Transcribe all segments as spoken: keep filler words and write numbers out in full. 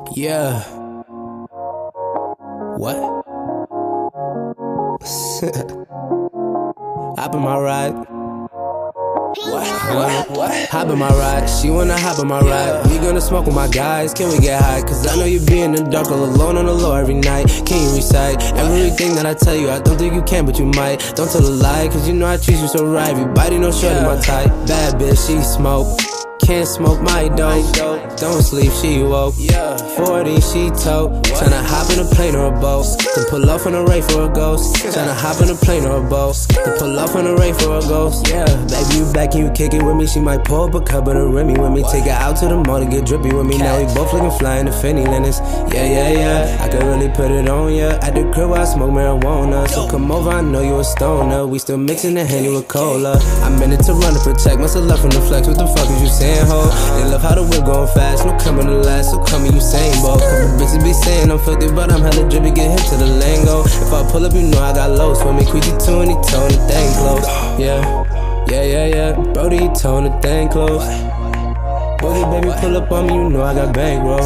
Yeah. What? Hop in my ride. What? What? What? Hop in my ride. She wanna hop in my ride. We gonna smoke with my guys. Can we get high? Cause I know you be in the dark all alone on the low every night. Can you recite everything that I tell you? I don't think you can, but you might. Don't tell a lie, cause you know I treat you so right. Everybody know shorty my type. Bad bitch, she smoke. Can't smoke my dope. Don't sleep, she woke. forty, she tote. Tryna hop in a plane or a boat. Then pull off on a ray for a ghost. Tryna hop in a plane or a boat. Then pull off on a ray for a ghost. Yeah, baby, you back and you kick it with me. She might pull up a cup of the Remy with me. Take her out to the mall to get drippy with me. Now we both looking fly in the Fendi linens. Yeah, yeah, yeah. I could really put it on ya. At the crib I smoke marijuana. So come over, I know you a stoner. We still mixing the Henny with cola. I'm in it to run to protect myself left from the flex. What the fuck is you saying? They love how the whip going fast, no coming to last, so come you Usain Bolt. Couple bitches be saying I'm filthy, but I'm hella drippy, get hit to the lingo. If I pull up, you know I got low, with me, Queasy two and he tone the thing close. Yeah, yeah, yeah, yeah, Brody, he tone the thing close. Boogie, baby, pull up on me, you know I got bankroll.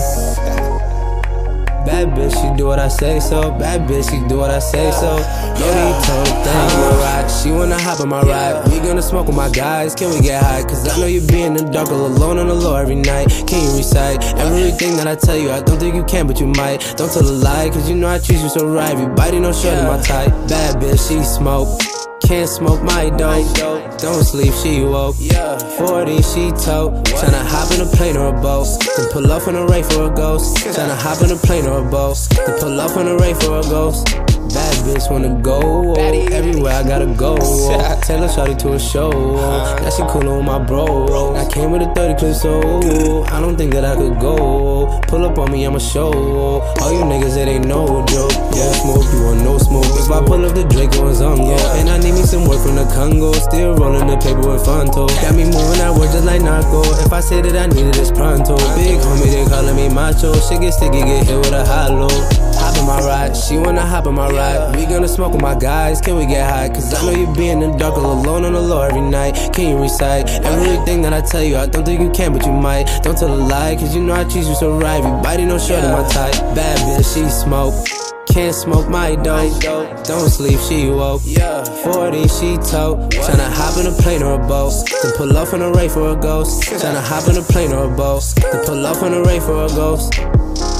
Bad bitch, she do what I say so. Bad bitch, she do what I say so. Brody, he tone the thing close. She wanna hop on my ride. We gonna smoke with my guys. Can we get high? Cause I know you be in the dark all alone on the low every night. Can you recite everything that I tell you? I don't think you can, but you might. Don't tell a lie, cause you know I treat you so right. Everybody know shorty my type. Bad bitch, she smoke. Can't smoke my dope. Don't sleep, she woke. forty, she tote. Tryna hop in a plane or a boat. Then pull off on a ray for a ghost. Tryna hop in a plane or a boat. Then pull off on a ray for a ghost. Bad bitch wanna go, everywhere I gotta go. Tell her shawty to a show. Now she coolin' with my bro. I came with a thirty clip, so I don't think that I could go. Pull up on me, I'ma show. All you niggas, it ain't no joke. Yeah, smoke, you want no smoke. If I pull up the Draco and Zongo, and I need me some work from the Congo. Still rolling the paper with Fonto. Got me moving that word just like Narco. If I say that I need it, it's pronto. Big homie, they calling me macho. Shit get sticky, get hit with a hollow. Hop in my ride, she wanna hop in my ride. We gonna smoke with my guys, can we get high? Cause I know you be in the dark all alone on the low every night. Can you recite everything that I tell you? I don't think you can, but you might. Don't tell a lie, cause you know I treat you so right. Everybody know shorty my type. Bad bitch, she smoke. Can't smoke my dope. Don't sleep, she woke. forty, she tote. Tryna hop in a plane or a boat. Then pull off on a ray for a ghost. Tryna hop in a plane or a boat. Then pull off on a ray for a ghost.